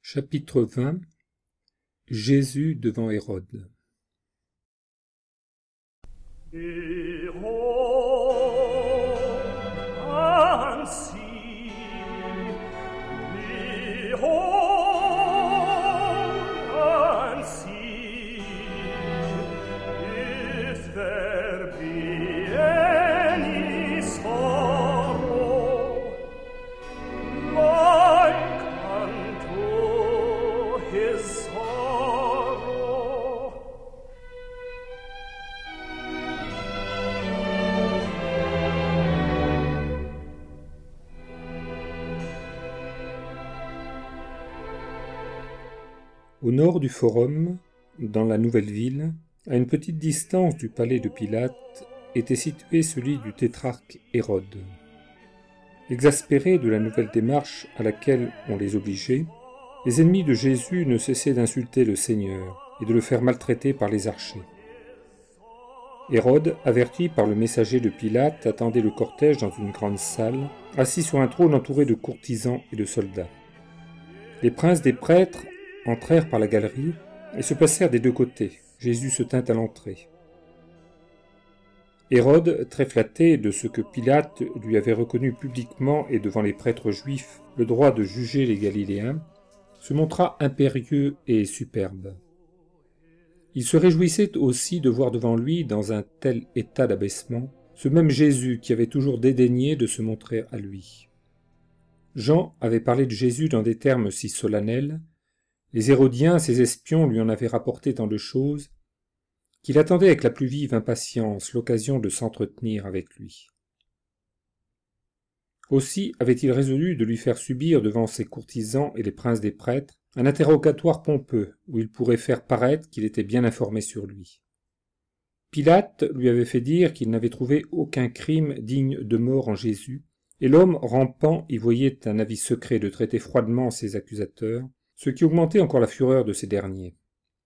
Chapitre 20. Jésus devant Hérode. Au nord du Forum, dans la nouvelle ville, à une petite distance du palais de Pilate, était situé celui du tétrarque Hérode. Exaspérés de la nouvelle démarche à laquelle on les obligeait, les ennemis de Jésus ne cessaient d'insulter le Seigneur et de le faire maltraiter par les archers. Hérode, averti par le messager de Pilate, attendait le cortège dans une grande salle, assis sur un trône entouré de courtisans et de soldats. Les princes des prêtres entrèrent par la galerie et se placèrent des deux côtés. Jésus se tint à l'entrée. Hérode, très flatté de ce que Pilate lui avait reconnu publiquement et devant les prêtres juifs le droit de juger les Galiléens, se montra impérieux et superbe. Il se réjouissait aussi de voir devant lui, dans un tel état d'abaissement, ce même Jésus qui avait toujours dédaigné de se montrer à lui. Jean avait parlé de Jésus dans des termes si solennels, les Hérodiens, ses espions, lui en avaient rapporté tant de choses, qu'il attendait avec la plus vive impatience l'occasion de s'entretenir avec lui. Aussi avait-il résolu de lui faire subir devant ses courtisans et les princes des prêtres un interrogatoire pompeux où il pourrait faire paraître qu'il était bien informé sur lui. Pilate lui avait fait dire qu'il n'avait trouvé aucun crime digne de mort en Jésus, et l'homme rampant y voyait un avis secret de traiter froidement ses accusateurs, ce qui augmentait encore la fureur de ces derniers.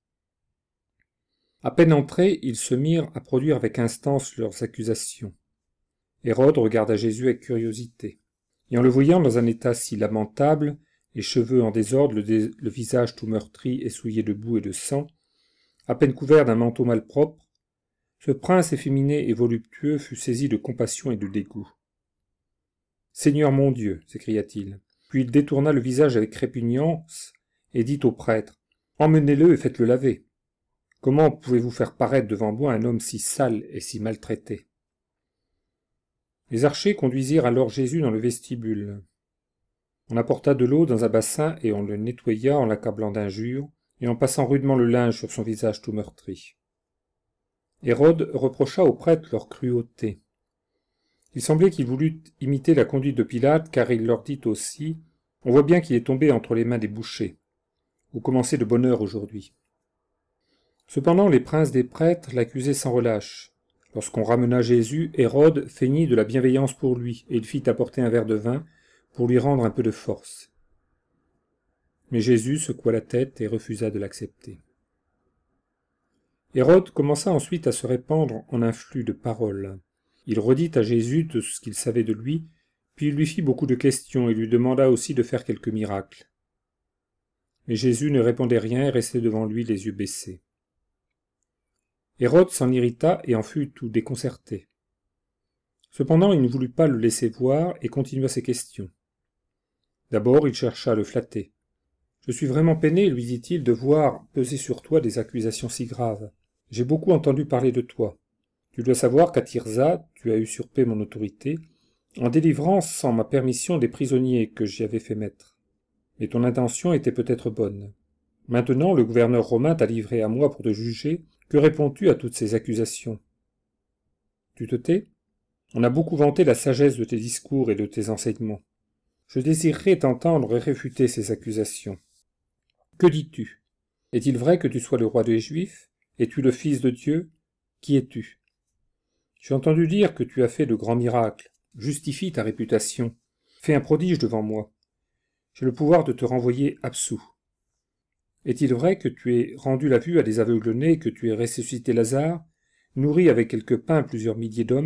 À peine entrés, ils se mirent à produire avec instance leurs accusations. Hérode regarda Jésus avec curiosité, et en le voyant dans un état si lamentable, les cheveux en désordre, le visage tout meurtri et souillé de boue et de sang, à peine couvert d'un manteau malpropre, ce prince efféminé et voluptueux fut saisi de compassion et de dégoût. « Seigneur mon Dieu !» s'écria-t-il. Puis il détourna le visage avec répugnance et dit au prêtre : « Emmenez-le et faites-le laver. Comment pouvez-vous faire paraître devant moi un homme si sale et si maltraité ?» Les archers conduisirent alors Jésus dans le vestibule. On apporta de l'eau dans un bassin et on le nettoya en l'accablant d'injures et en passant rudement le linge sur son visage tout meurtri. Hérode reprocha aux prêtres leur cruauté. Il semblait qu'il voulût imiter la conduite de Pilate, car il leur dit aussi : « On voit bien qu'il est tombé entre les mains des bouchers. Vous commencez de bonne heure aujourd'hui. » Cependant, les princes des prêtres l'accusaient sans relâche. Lorsqu'on ramena Jésus, Hérode feignit de la bienveillance pour lui, et il fit apporter un verre de vin pour lui rendre un peu de force. Mais Jésus secoua la tête et refusa de l'accepter. Hérode commença ensuite à se répandre en un flux de paroles. Il redit à Jésus tout ce qu'il savait de lui, puis il lui fit beaucoup de questions et lui demanda aussi de faire quelques miracles. Mais Jésus ne répondait rien et restait devant lui les yeux baissés. Hérode s'en irrita et en fut tout déconcerté. Cependant, il ne voulut pas le laisser voir et continua ses questions. D'abord, il chercha à le flatter. « Je suis vraiment peiné, lui dit-il, de voir peser sur toi des accusations si graves. J'ai beaucoup entendu parler de toi. Tu dois savoir qu'à Tirsa, tu as usurpé mon autorité, en délivrant sans ma permission des prisonniers que j'y avais fait mettre. Mais ton intention était peut-être bonne. Maintenant, le gouverneur romain t'a livré à moi pour te juger. Que réponds-tu à toutes ces accusations ? Tu te tais ? On a beaucoup vanté la sagesse de tes discours et de tes enseignements. Je désirerais t'entendre et réfuter ces accusations. Que dis-tu ? Est-il vrai que tu sois le roi des Juifs ? Es-tu le Fils de Dieu ? Qui es-tu ? J'ai entendu dire que tu as fait de grands miracles. Justifie ta réputation. Fais un prodige devant moi. J'ai le pouvoir de te renvoyer absous. Est-il vrai que tu aies rendu la vue à des aveugles-nés, que tu aies ressuscité Lazare, nourri avec quelques pains plusieurs milliers d'hommes ?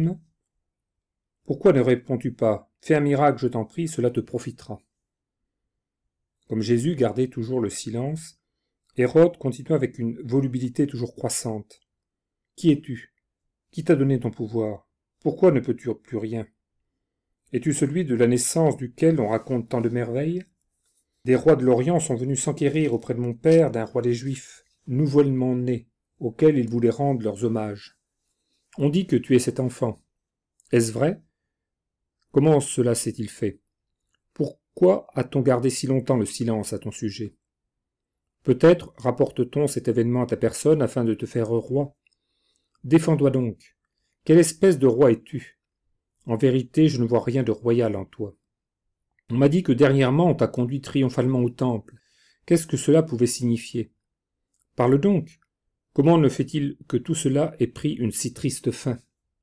Pourquoi ne réponds-tu pas ? Fais un miracle, je t'en prie, cela te profitera. Comme Jésus gardait toujours le silence, Hérode continua avec une volubilité toujours croissante. « Qui es-tu? Qui t'a donné ton pouvoir? Pourquoi ne peux-tu plus rien? Es-tu celui de la naissance duquel on raconte tant de merveilles? Des rois de l'Orient sont venus s'enquérir auprès de mon père d'un roi des Juifs, nouvellement né, auquel ils voulaient rendre leurs hommages. On dit que tu es cet enfant. Est-ce vrai? Comment cela s'est-il fait? Pourquoi a-t-on gardé si longtemps le silence à ton sujet? Peut-être rapporte-t-on cet événement à ta personne afin de te faire roi. Défends-toi donc. Quelle espèce de roi es-tu? En vérité, je ne vois rien de royal en toi. On m'a dit que dernièrement on t'a conduit triomphalement au temple. Qu'est-ce que cela pouvait signifier? Parle donc. Comment ne fait-il que tout cela ait pris une si triste fin?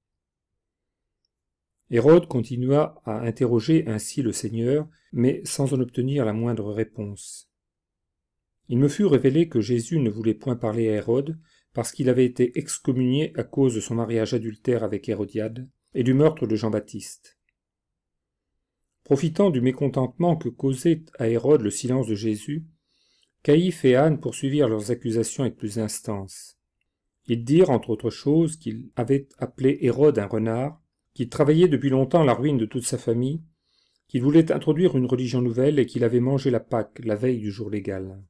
Hérode continua à interroger ainsi le Seigneur, mais sans en obtenir la moindre réponse. Il me fut révélé que Jésus ne voulait point parler à Hérode, parce qu'il avait été excommunié à cause de son mariage adultère avec Hérodiade et du meurtre de Jean-Baptiste. Profitant du mécontentement que causait à Hérode le silence de Jésus, Caïphe et Anne poursuivirent leurs accusations avec plus d'instance. Ils dirent, entre autres choses, qu'il avait appelé Hérode un renard, qu'il travaillait depuis longtemps à la ruine de toute sa famille, qu'il voulait introduire une religion nouvelle et qu'il avait mangé la Pâque la veille du jour légal.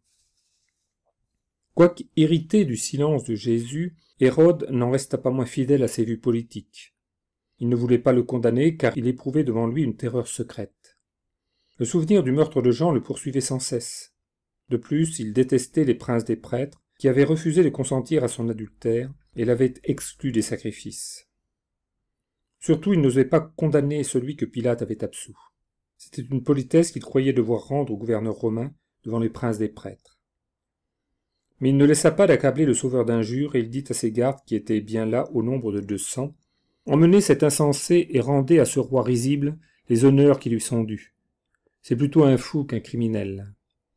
Quoique irrité du silence de Jésus, Hérode n'en resta pas moins fidèle à ses vues politiques. Il ne voulait pas le condamner car il éprouvait devant lui une terreur secrète. Le souvenir du meurtre de Jean le poursuivait sans cesse. De plus, il détestait les princes des prêtres qui avaient refusé de consentir à son adultère et l'avaient exclu des sacrifices. Surtout, il n'osait pas condamner celui que Pilate avait absous. C'était une politesse qu'il croyait devoir rendre au gouverneur romain devant les princes des prêtres. Mais il ne laissa pas d'accabler le sauveur d'injures et il dit à ses gardes qui étaient bien là au nombre de 200 « Emmenez cet insensé et rendez à ce roi risible les honneurs qui lui sont dus. C'est plutôt un fou qu'un criminel. »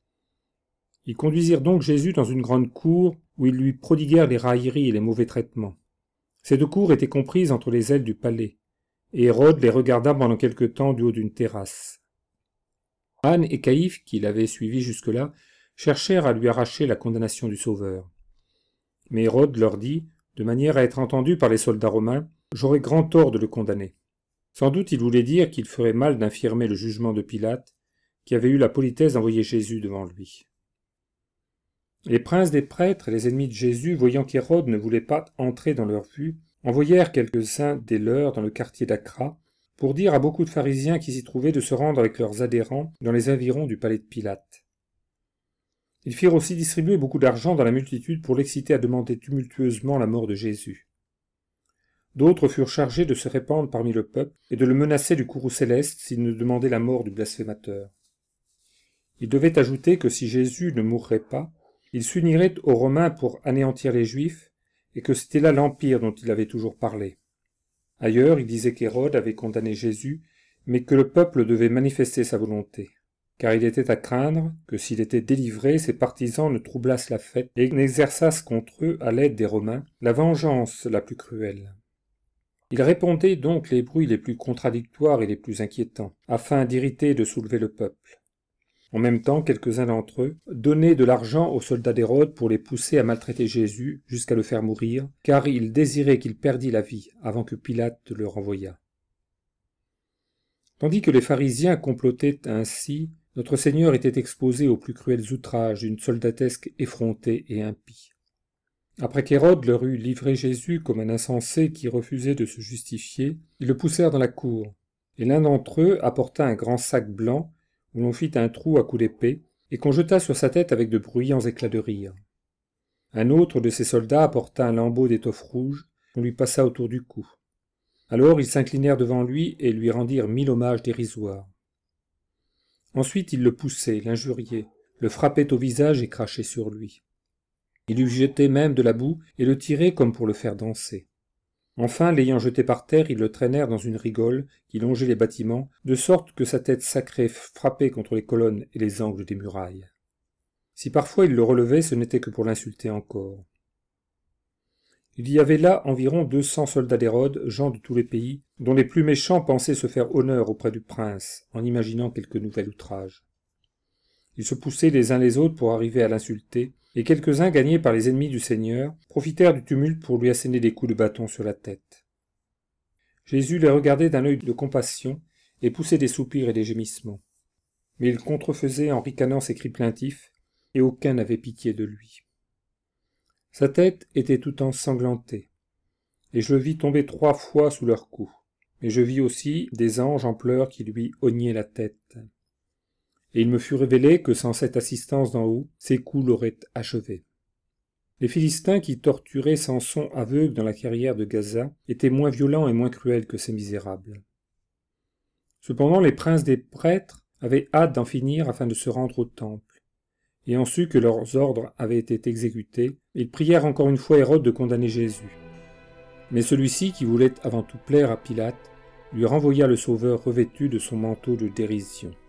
Ils conduisirent donc Jésus dans une grande cour où ils lui prodiguèrent les railleries et les mauvais traitements. Cette cour était comprise entre les ailes du palais, et Hérode les regarda pendant quelque temps du haut d'une terrasse. Anne et Caïphe, qui l'avaient suivi jusque-là, cherchèrent à lui arracher la condamnation du Sauveur. Mais Hérode leur dit, de manière à être entendu par les soldats romains, « J'aurais grand tort de le condamner. » Sans doute il voulait dire qu'il ferait mal d'infirmer le jugement de Pilate, qui avait eu la politesse d'envoyer Jésus devant lui. Les princes des prêtres et les ennemis de Jésus, voyant qu'Hérode ne voulait pas entrer dans leur vue, envoyèrent quelques-uns des leurs dans le quartier d'Acra, pour dire à beaucoup de pharisiens qui s'y trouvaient de se rendre avec leurs adhérents dans les environs du palais de Pilate. Ils firent aussi distribuer beaucoup d'argent dans la multitude pour l'exciter à demander tumultueusement la mort de Jésus. D'autres furent chargés de se répandre parmi le peuple et de le menacer du courroux céleste s'il ne demandait la mort du blasphémateur. Ils devaient ajouter que si Jésus ne mourrait pas, il s'unirait aux Romains pour anéantir les Juifs, et que c'était là l'Empire dont il avait toujours parlé. Ailleurs, il disait qu'Hérode avait condamné Jésus, mais que le peuple devait manifester sa volonté, car il était à craindre que s'il était délivré, ses partisans ne troublassent la fête et n'exerçassent contre eux, à l'aide des Romains, la vengeance la plus cruelle. Il répondait donc les bruits les plus contradictoires et les plus inquiétants, afin d'irriter et de soulever le peuple. En même temps, quelques-uns d'entre eux donnaient de l'argent aux soldats d'Hérode pour les pousser à maltraiter Jésus jusqu'à le faire mourir, car ils désiraient qu'il perdît la vie avant que Pilate le renvoyât. Tandis que les pharisiens complotaient ainsi, notre Seigneur était exposé aux plus cruels outrages d'une soldatesque effrontée et impie. Après qu'Hérode leur eut livré Jésus comme un insensé qui refusait de se justifier, ils le poussèrent dans la cour, et l'un d'entre eux apporta un grand sac blanc où l'on fit un trou à coups d'épée, et qu'on jeta sur sa tête avec de bruyants éclats de rire. Un autre de ses soldats apporta un lambeau d'étoffe rouge, qu'on lui passa autour du cou. Alors ils s'inclinèrent devant lui et lui rendirent 1000 hommages dérisoires. Ensuite ils le poussaient, l'injuriaient, le frappaient au visage et crachaient sur lui. Ils lui jetaient même de la boue et le tiraient comme pour le faire danser. Enfin, l'ayant jeté par terre, ils le traînèrent dans une rigole qui longeait les bâtiments, de sorte que sa tête sacrée frappait contre les colonnes et les angles des murailles. Si parfois ils le relevaient, ce n'était que pour l'insulter encore. Il y avait là environ 200 soldats d'Hérode, gens de tous les pays, dont les plus méchants pensaient se faire honneur auprès du prince, en imaginant quelque nouvel outrage. Ils se poussaient les uns les autres pour arriver à l'insulter, et quelques-uns, gagnés par les ennemis du Seigneur, profitèrent du tumulte pour lui asséner des coups de bâton sur la tête. Jésus les regardait d'un œil de compassion et poussait des soupirs et des gémissements. Mais il contrefaisait en ricanant ses cris plaintifs, et aucun n'avait pitié de lui. Sa tête était tout ensanglantée, et je le vis tomber 3 fois sous leurs coups. Mais je vis aussi des anges en pleurs qui lui hognaient la tête. Et il me fut révélé que sans cette assistance d'en haut, ses coups l'auraient achevé. Les Philistins qui torturaient Samson aveugle dans la carrière de Gaza étaient moins violents et moins cruels que ces misérables. Cependant, les princes des prêtres avaient hâte d'en finir afin de se rendre au temple. Ayant su que leurs ordres avaient été exécutés, ils prièrent encore une fois Hérode de condamner Jésus. Mais celui-ci, qui voulait avant tout plaire à Pilate, lui renvoya le Sauveur revêtu de son manteau de dérision.